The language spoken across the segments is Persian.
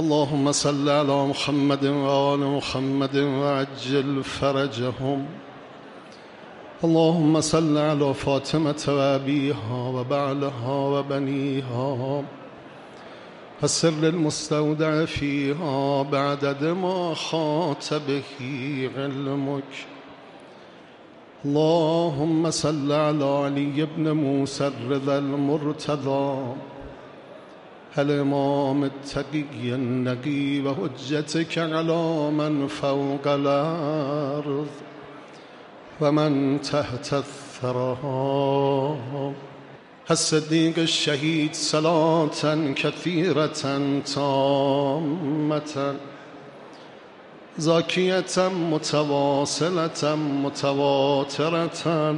اللهم صل على محمد وآل محمد وعجل فرجهم. اللهم صل على فاطمة وأبيها وبعلها وبنيها والسر المستودع فيها بعدد ما حاط به علمك. اللهم صل على علي بن موسى الرضا المرتضى الإمام التقي النقي وحجتك على من فوق الأرض ومن تحت الثرى الصديق الشهيد صلاة كثيرة تامة زاكية متواصلة متواترة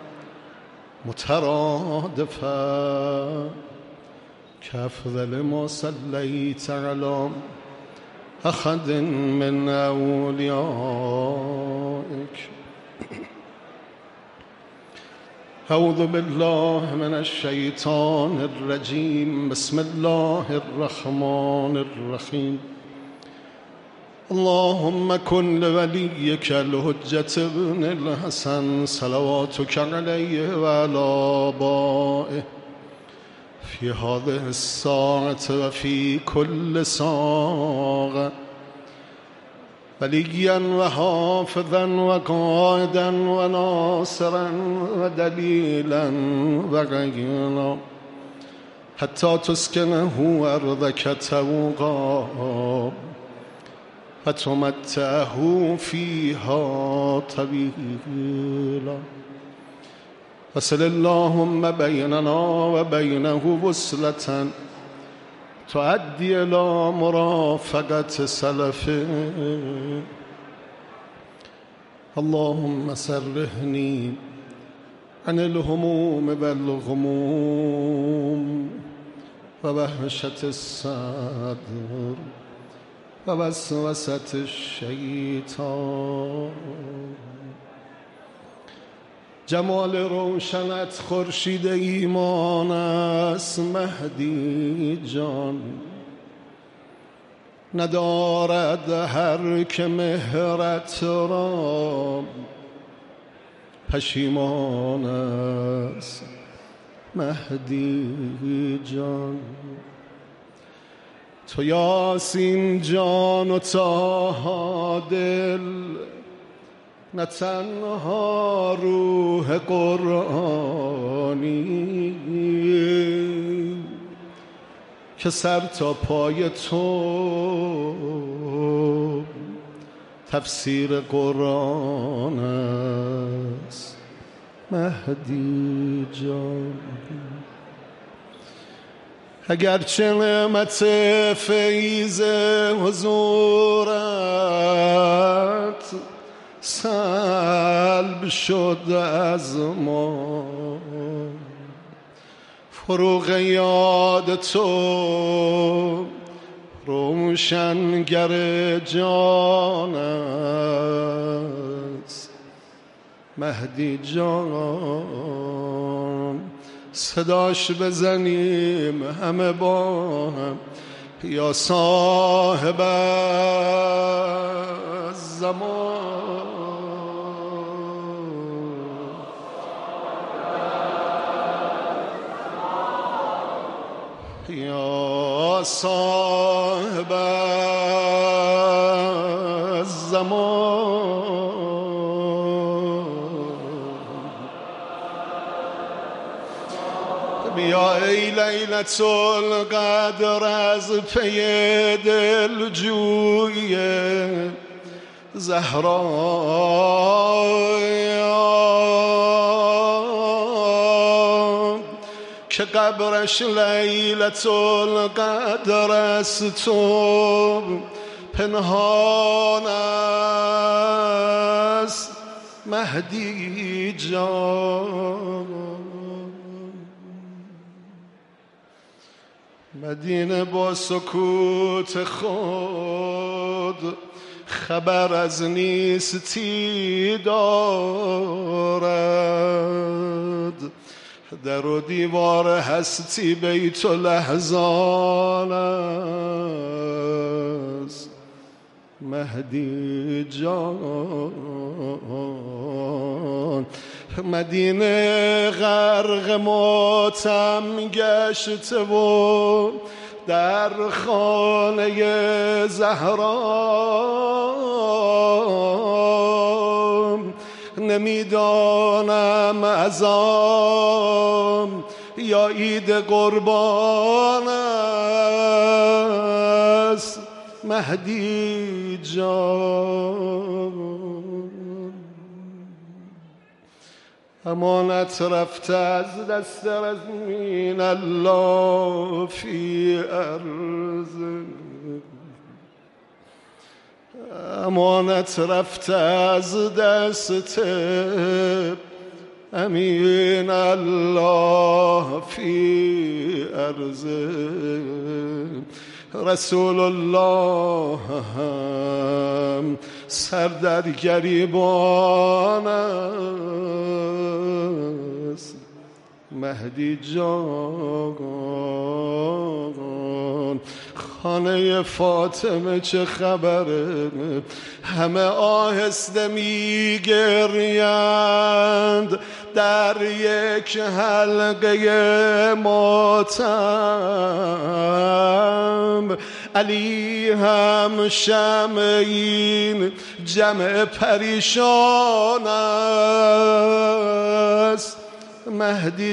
مترادفة كأفضل ما صليت على أحد من أوليائك. أعوذ بالله من الشيطان الرجيم. بسم الله الرحمن الرحيم. اللهم كن لوليك الحجة بن الحسن صلواتك عليه وعلى آبائه في هذه الساعة وفي كل ساعة وليا وحافظا وقائدا وناصرا ودليلا وعينا حتى تسكنه أرضك توقا وتمتعه فيها طويلا. وصل اللهم بيننا وبينه وصلة تؤدي إلى مرافقة سلفه. اللهم سرهني عن الهموم والغموم ووهشة الصدر ووسوسة الشيطان. جمال روشنت خورشید ایمان است مهدی جان. ندارد هر که مهرت را پشیمان است مهدی جان. تو یاسین جان و طه دل نه تنها روح قرآنی که سر تا پای تو تفسیر قرآن است مهدی جان. اگرچه نعمت فیض حضورت سلب شد از ما، فروغ یاد تو روشنگر جان است مهدی جان. صداش بزنیم همه با هم یا صاحب الزمان، یا صاحب الزمان. بیا ای لیلة القدر از پی دلجوی زهرا، که قبرش لیلة القدر از تو پنهان است مهدی جان. مدینه با سکوت خود خبر از نیستی دارد، در و دیوار هستی بیت لحظان مهدی جان. مدینه غرق ماتم گشته و در خانه زهرا نمیدانم ازام یا عید قربان است مهدی جان. امانت رفته از دست رزمین الله فی ارض، امانت رفته از دست امین الله فی ارض. رسول الله هم سر در گریبان است مهدی جان. خانه فاطمه چه خبره؟ همه آهسته میگریند در یک حلقه ماتم. علی هم شمع این جمع پریشان است مهدی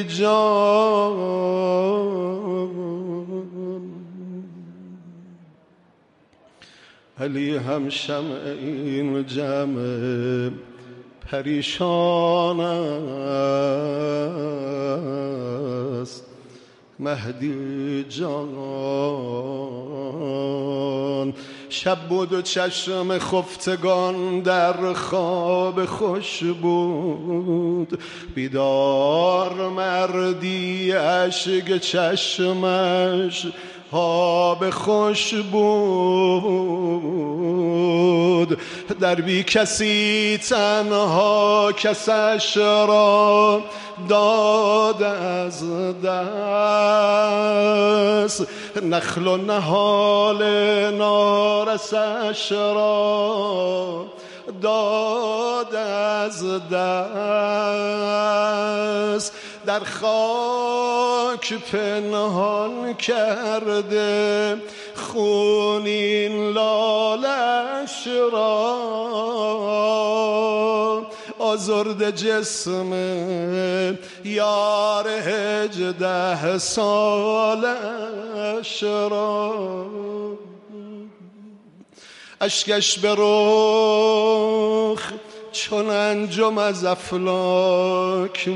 جان. علی هم شمع این جمع پریشان است مهدی جان. شب بود و چشم خفتگان در خواب خوش بود، بیدار مردی اشک چشمش آب خوش بود. در بی کسی تنها کسش را داد از دست، نخل و نهال نارسش را داد از دست. در خاک پنهان کرده خونین لالش را، آزرده جسم یار 18 سالش را. اشکش به رخ چون انجم از افلاک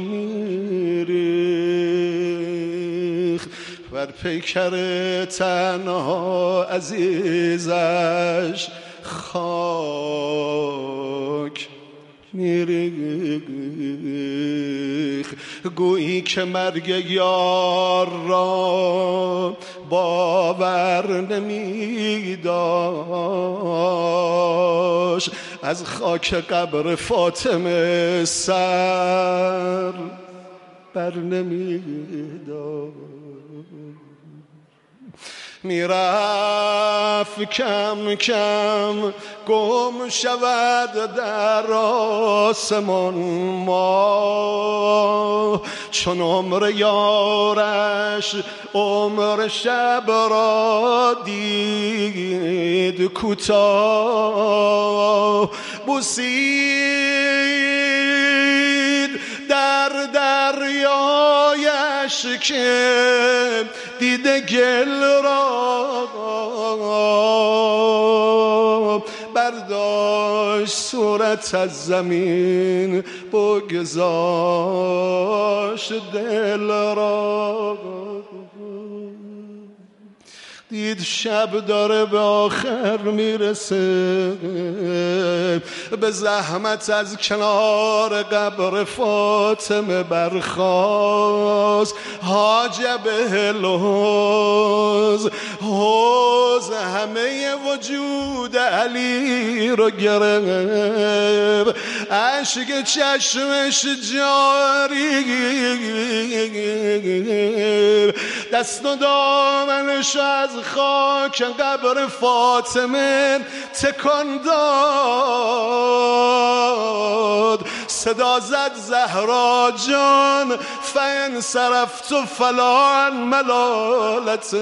میریخت، بر پیکر تنها عزیزش خاک میریخت. گویی که مرگ یار را باور نمی‌داشت، از خاک قبر فاطمه سر بر نمی‌داشت. میرفت کم کم گم شود در آسمان ما، چون عمر یارش عمر شب را دید کوتاه. بوسید در دریایش که دیده گل را، برداشت صورت از زمین بگذاشت دل را. دید شب داره به آخر میرسه، به زحمت از کنار قبر فاطمه برخاست. حاجب الحوز، حوز همه وجود علی رو گرفت، اشک چشمش جاری، دست و دامنش از خاک قبر فاطمه تکان داد، صدا زد زهرا جان فان صرفت فلا عن ملالت،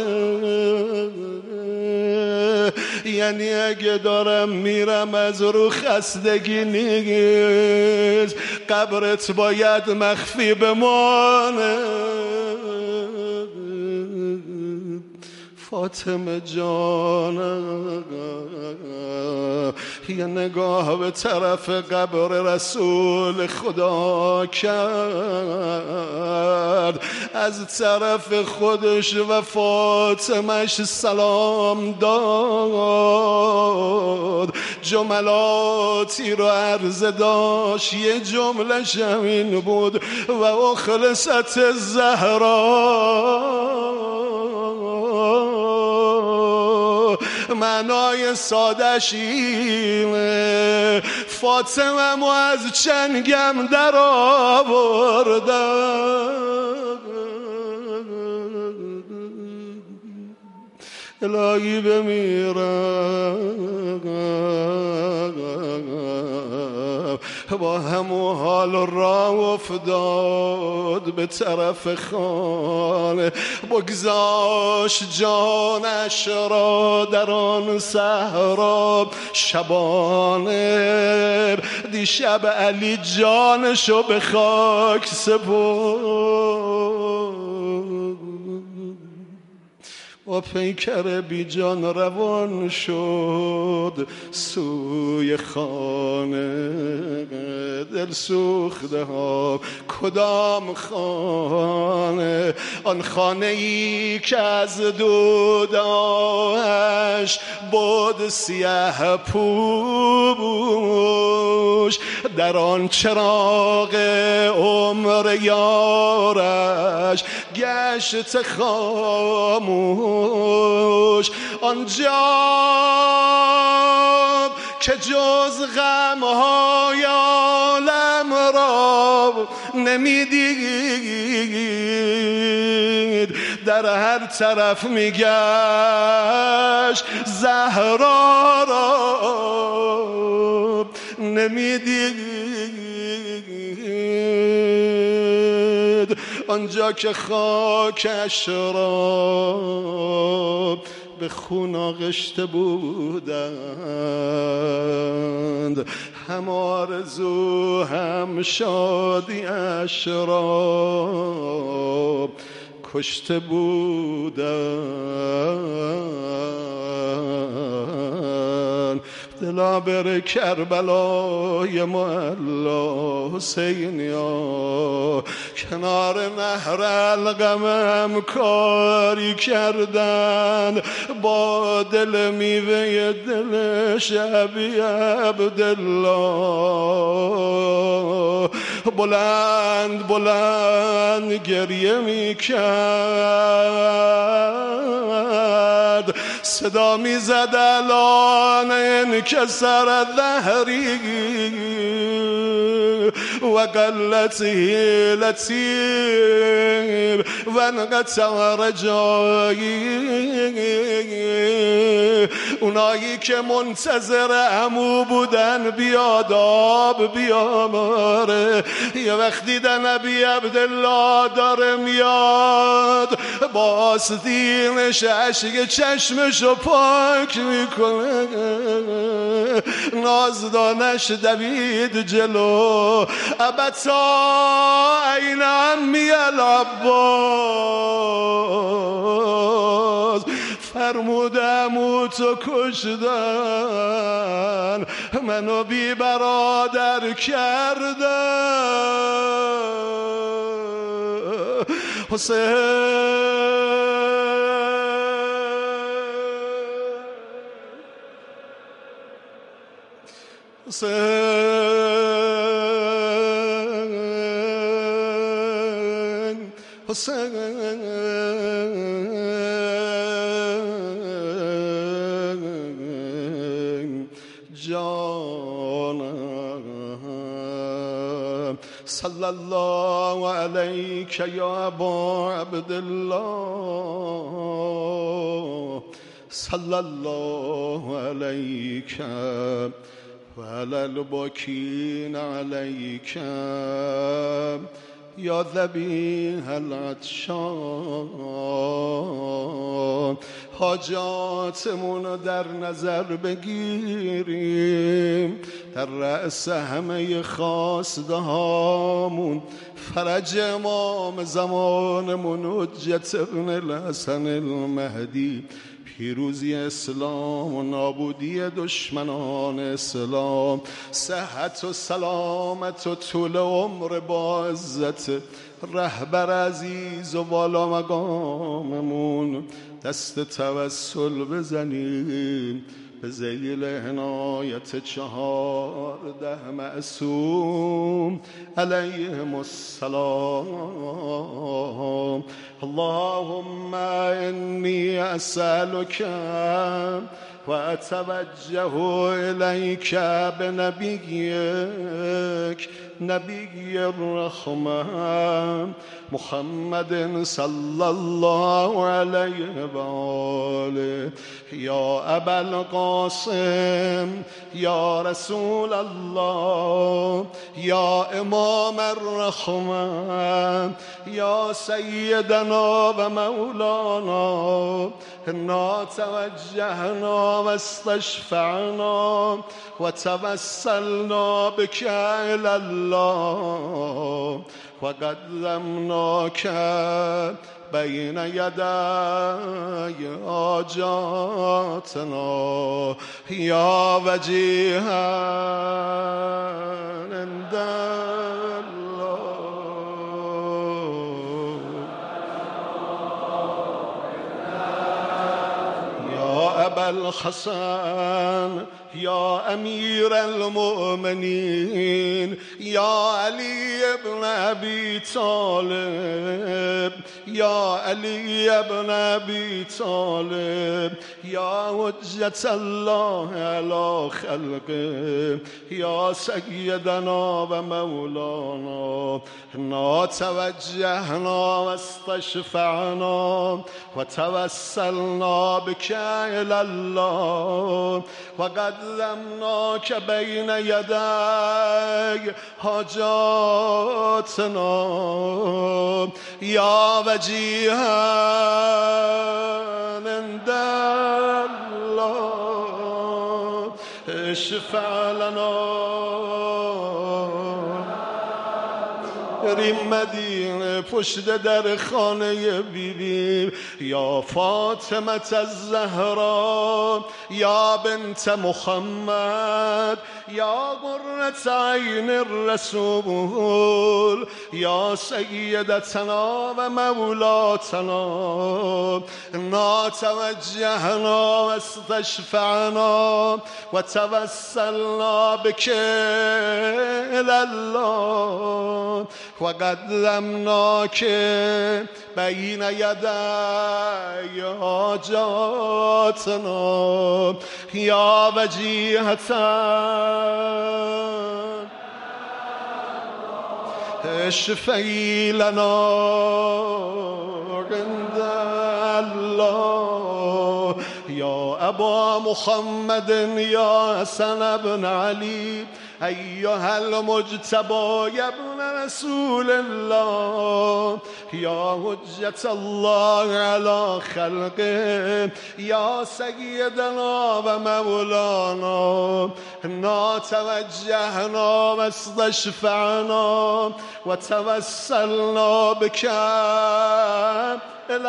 یعنی اگه دارم میرم از رو خستگی نیست، قبرت باید مخفی بمانه. فاطمه جانم یه نگاه به طرف قبر رسول خدا کرد، از طرف خودش و فاطمهش سلام داد، جملاتی رو عرضه داشت، یه جمله همین بود و اخلصت زهرا. معنای سادش اینه فاطمه مو از چنگم در آوردم، الهی بمیرم با همون حال راه افتاد به طرف خانه، بگذاشت جانش را در آن صحرا شبانه، دیشب علی جانشو به خاک سپرد، و پیکر بی جان روان شد سوی خانه. دل سوخته ها کدام خانه؟ آن خانه ای که از دوداش بود سیاه پوش، در آن چراغ عمر یارش گشت خاموش، آنجا که جز غم‌های عالم را نمیدید، در هر طرف میگشت زهرا را نمیدید، آنجا که خاکش را به خون آغشته بودند، هم آرزو هم شادیش را کشته بودند. دلا بر کربلای معلا حسینیا، کنار نهر القمم کاری کردن با دل میوه دل شبی عبدالله، بلند بلند گریه میکرد، صدا میزد الان انکسر ظهری و قلت حیلتی و انقطع رجایی. اونایی که منتظر عمو بودن بیاد آب بیاماره، یه وقت دیدن نبی عبدالله داره میاد، با آستینش اشک چشمشو پاک میکنه، نازدانش دوید جلو، ابتا این عمی العباس، فرمودم تو کشدن منو بی برادر کردن. حسین حسین جانم، صلی الله علیک یا ابا عبدالله. صلی الله علیک و علی الباکین علیک یا ذبیح العطشان. حاجاتمون رو در نظر بگیریم، در رأس همه خواسته هامون فرج امام زمانمون حجت ابن الحسن المهدی، پیروزی اسلام و نابودی دشمنان اسلام، صحت و سلامت و طول عمر با عزت رهبر عزیز و والا مقاممون. دست توسل بزنیم به ذیل عنایت 14 معصوم علیهم السلام. اللهم انی اسألک و اتوجه الیک بنبیک نبی الرحمة محمد صلی الله علیه و آله. یا ابا القاسم یا رسول الله یا امام الرحمة یا سیدنا و مولانا، انا توجهنا و استشفعنا و توسلنا بک الی الله و قدمناک بین یدی حاجاتنا یا وجیها عند الله. یا ابا الحسن یا امیر المؤمنین یا علی ابن ابی طالب یا علی ابن ابی طالب یا حجت الله علی خلقه یا سیدنا و مولانا، انا توجهنا و استشفعنا و توسلنا بک الی الله و قدمناک بین یدی حاجاتنا یا وجیها عند الله. اشفع لنا بریم مدینه پشت در خانه بیبی. یا فاطمه الزهرا یا بنت محمد یا قرة عین الرسول یا سیدتنا و مولاتنا، انا توجهنا و استشفعنا و توسلنا بک الی الله و قدمناک بین یدی حاجاتنا یا وجیهة اشفعی لنا عند الله. یا ابا محمد یا حسن بن علی ایها المجتبی ابن رسول الله یا حجت الله علی خلقه یا سیدنا و مولانا، انا توجهنا و استشفعنا و توسلنا بک الی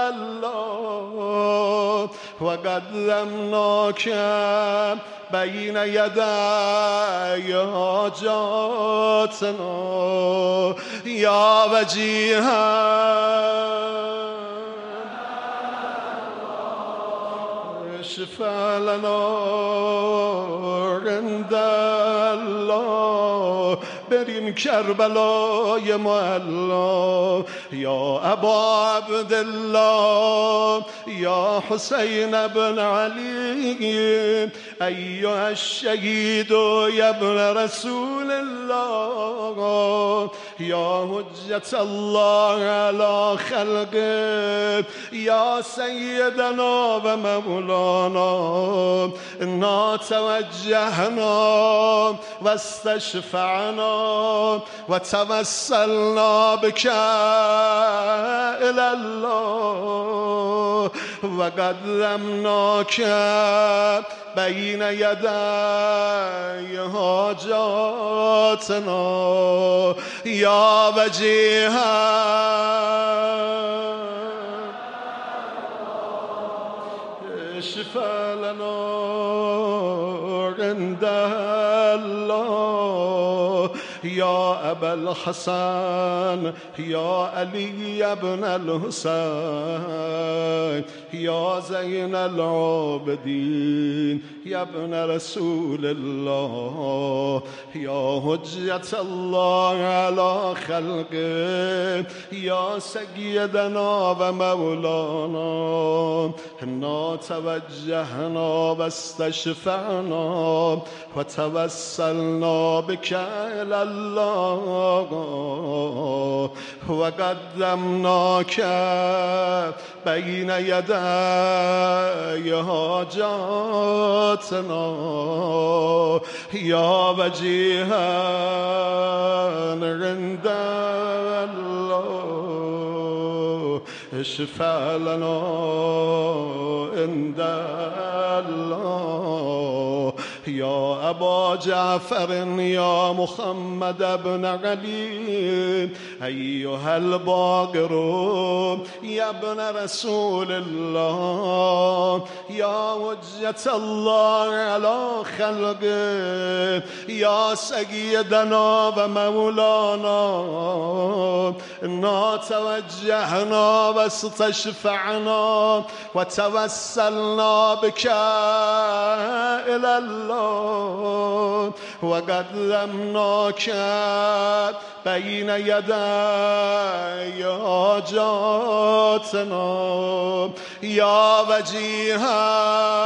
الله و قدمناک بین یدی حاجاتنا یا وجیها اشفع لنا عند الله بریم کربلای معلا. یا ابا عبدالله یا حسین ابن علی ایها الشهید یا ابن رسول الله یا حجت الله علی خلقه یا سیدنا و مولانا انا توجهنا و استشفعنا و توسلنا بك الى الله و قدمناك بین یدی حاجاتنا یا وجیها اشفع لنا عند الله یا ابا الحسن یا علی ابن الحسین یا زین العابدین یا ابن رسول الله یا حجت الله علی خلقه یا سیدنا و مولانا انا توجهنا و استشفعنا و توسلنا بك الى الله و قدمناك بین یدی حاجاتنا یا وجیها عند الله اشفع لنا عند الله یا ابا جعفر یا محمد بن علی ایها الباقر یا ابن رسول الله یا حجت الله علی خلقه یا سیدنا و مولانا انا توجهنا و استشفعنا و توسلنا بك الى الله و قدمناك بین یدی حاجاتنا یا وجیها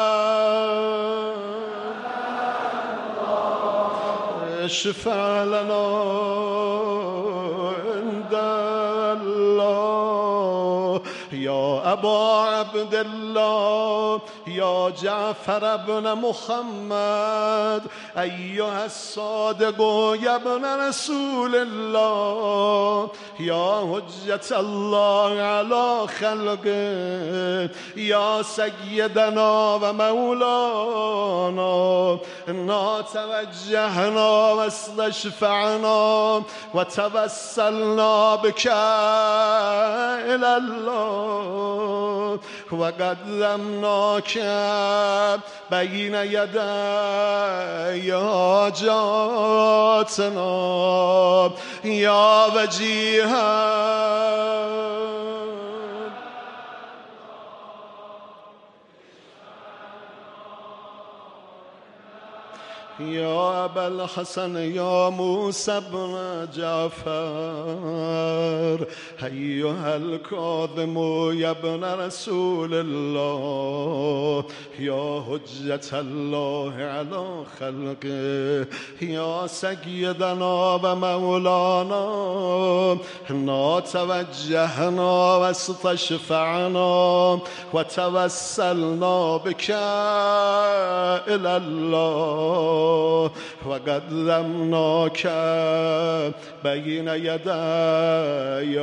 اشفع لنا عند الله یا ابا عبدالله یا جعفر بن محمد ایها الصادق یا ابن رسول الله یا حجت الله علی خلقه یا سیدنا و مولانا انا توجهنا و استشفعنا و توسلنا بك الى الله و قدمناك بین یدی حاجاتنا یا وجیها یا ابا الحسن یا موسی بن جعفر ایها الکاظم یا ابن رسول الله یا حجت الله علی خلقه یا سیدنا و مولانا انا توجهنا و استشفعنا و توسلنا بك الى الله و قدمناك بین یدی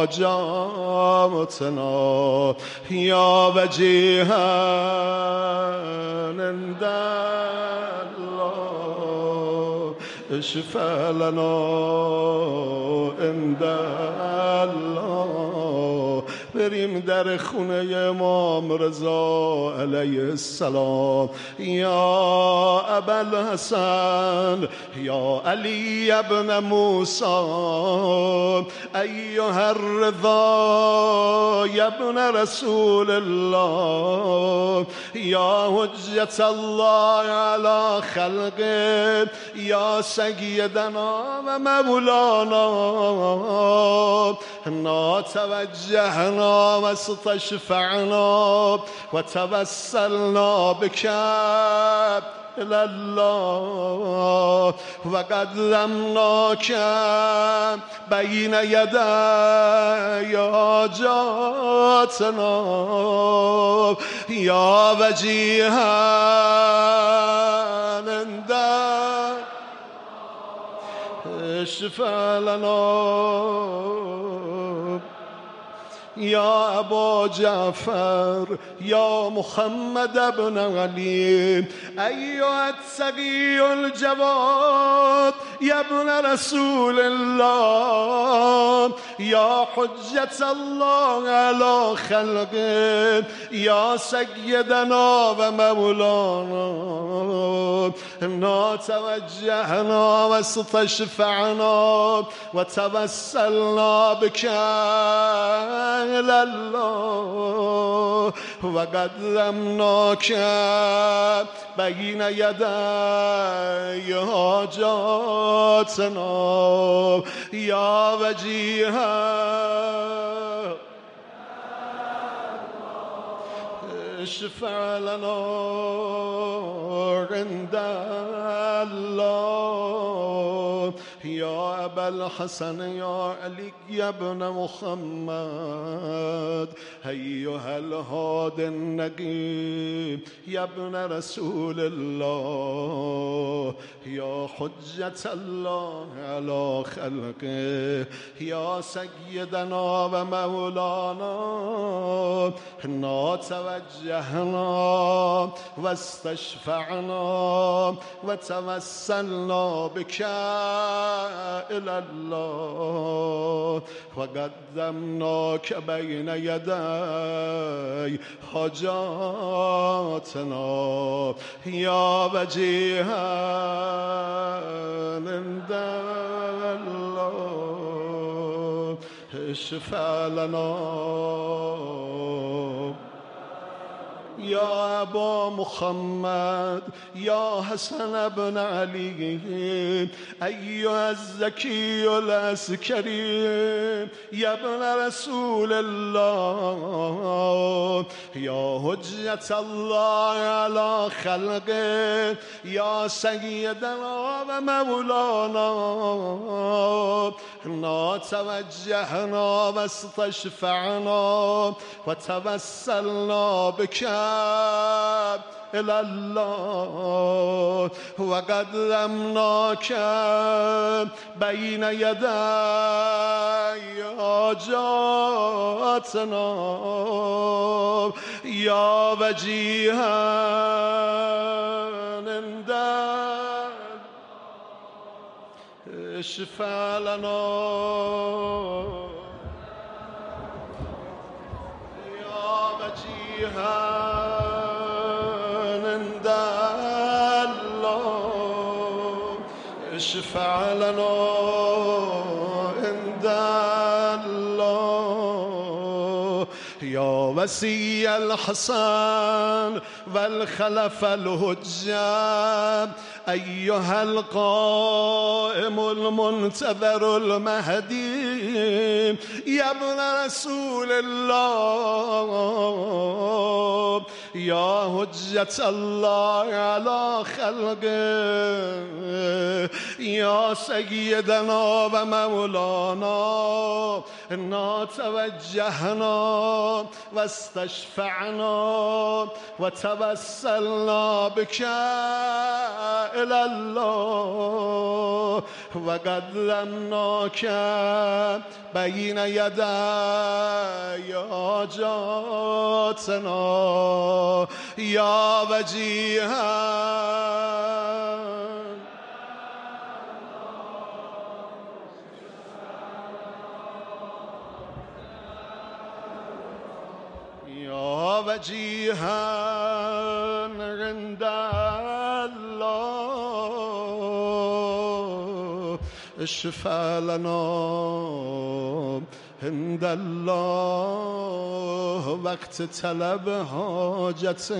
حاجاتنا یا وجیها عند الله اشفع لنا عند الله بریم در خونه امام رضا علیه السلام. یا ابوالحسن یا علی ابن موسی ایها الرضا یا ابن رسول الله یا حجت الله علی خلقه یا سیدنا و مولانا انا توجهنا و استشفعنا و توسلنا بك إلى الله و قدمناك بين يدي حاجاتنا یا وجیها عندك اشفع لنا یا ابا جعفر یا محمد بن علی ایها التقی الجواد یا ابن رسول الله یا حجت الله علی خلقه یا سیدنا و مولانا انا توجهنا و استشفعنا و توسلنا بك إلى الله و قدمناك بين يدي حاجاتنا یا وجیها اشفع لنا عند الله یا ابا الحسن یا علی ابن محمد ایها الهادی النقی یا ابن رسول الله یا حجت الله علی خلقه یا سیدنا و مولانا انا توجهنا و استشفعنا و توسلنا بك إلى الله و قدمناك بين يدي حاجاتنا یا وجیها عند الله اشفع لنا یا ابا محمد یا حسن بن علی ایها الزکی العسکری یا ابن رسول الله یا حجت الله علی خلقه یا سیدنا و مولانا انا توجهنا و استشفعنا و توسلنا بك إلى الله و قدمناك بين يدي حاجاتنا یا وجیها عندك اشفع لنا یا وجیها عند الله اشفع لنا عند الله یا وصی الحسن والخلف الحجة ایها القائم المنتظر المهدی یا ابن رسول الله یا حجت الله علی خلقه یا سیدنا و مولانا انا توجهنا و استشفعنا و توسلنا بك إلى الله و قدمناك بين يدي حاجاتنا یا وجیها وجيها عند الله اشفع لنا عند الله وقت طلب حاجت.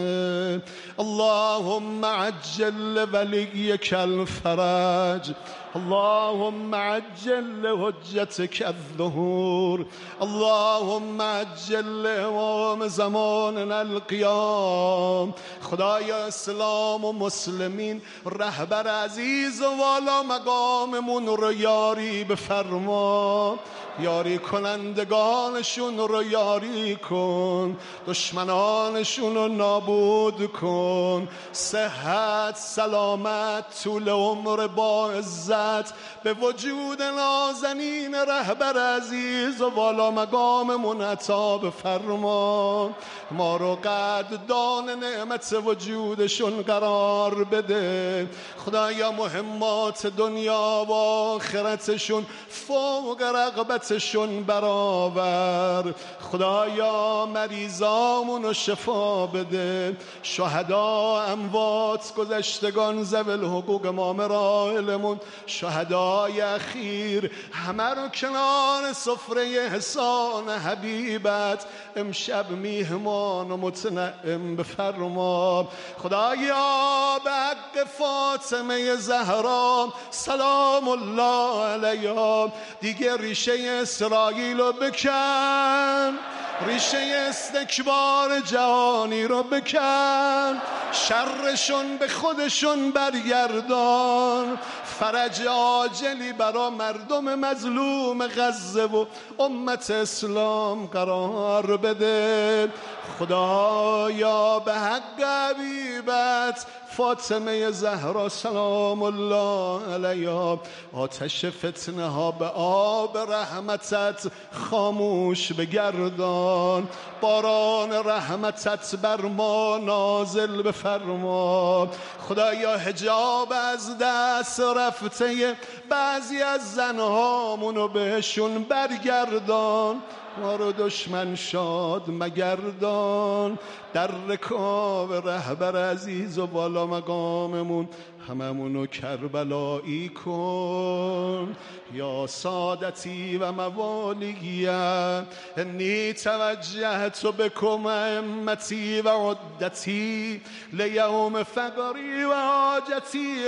اللهم عجل وليك الفرج، اللهم عجل لحجتك الظهور، اللهم عجل لإمام زماننا القیام. خدایا اسلام و مسلمین رهبر عزیز و والا مقاممون رو یاری بفرما، یاری کنندگانشون رو یاری کن، دشمنانشون رو نابود کن. صحت، سلامت، طول عمر با عزت به وجود نازنین رهبر عزیز و والا مقاممون عطا بفرما. ما رو قدردان نعمت وجودشون قرار بده. خدایا مهمات دنیا و آخرتشون فوق رغبتشون برآور. خدایا مریضامون رو شفا بده. شهدا، اموات، گذشتگان، ذوی الحقوق، امام راحلمون، شهدای اخیر، همه رو کنار سفره احسان حبیبت امشب میهمان و متنعم بفرما. خدایا به حق فاطمه زهرا سلام الله علیها دیگه ریشه اسرائیل رو بکن، ریشه استکبار جهانی رو بکن، شرشون به خودشون برگردان، فرج عاجلی برا مردم مظلوم غزه و امت اسلام قرار بده. خدایا به حق حبیبت فاطمه زهرا سلام الله علیها آتش فتنه ها به آب رحمتت خاموش بگردان، باران رحمتت بر ما نازل بفرما. خدایا حجاب از دست رفته بعضی از زنهامونو بهشون برگردان، ما رو دشمن شاد مگردان. در رکاب رهبر عزیز و بالا مقاممون هممونو کربلایی کن. یا سادتی و موالیه انی توجهت بکم امتی و عدتی لیوم فقری و حاجتی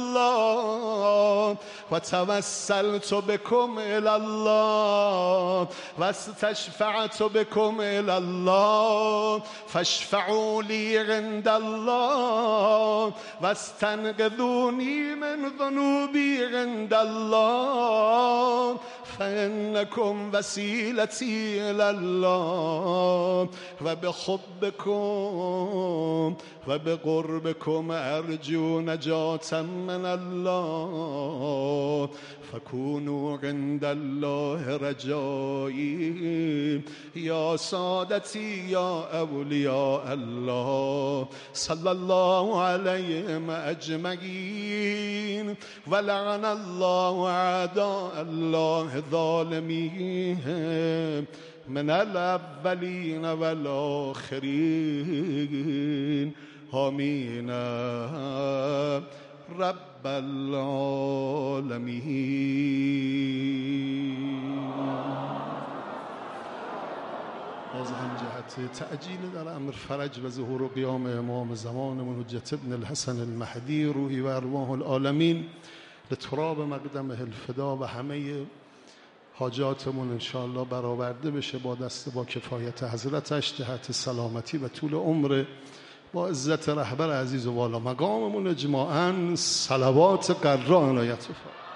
الالله و توسلت بکم الالله و استشفعت بکم الالله فاشفعوا لی عند الله و استنقذونی من ذنوبی عند الله فإنكم وسيلتي إلى الله وبحبكم وبقربكم أرجو نجاة من الله فكونوا عند الله رجائي يا سادتي يا أولياء الله صلى الله عليهم أجمعين ولعن الله أعداء الله ظالمين من الأولين والآخرين آمين رب العالمين. باز هم جهت تعجیل در امر فرج و ظهور و قیام امام زمانمون حجت ابن الحسن المهدی روحی و ارواح العالمین لتراب مقدمه الفدا و همه حاجاتمون انشاءالله برآورده بشه با دست با کفایت حضرتش جهت سلامتی و طول عمر با عزت رهبر عزیز و والا مقاممون اجماعاً صلوات قرا عنایت فرمایید.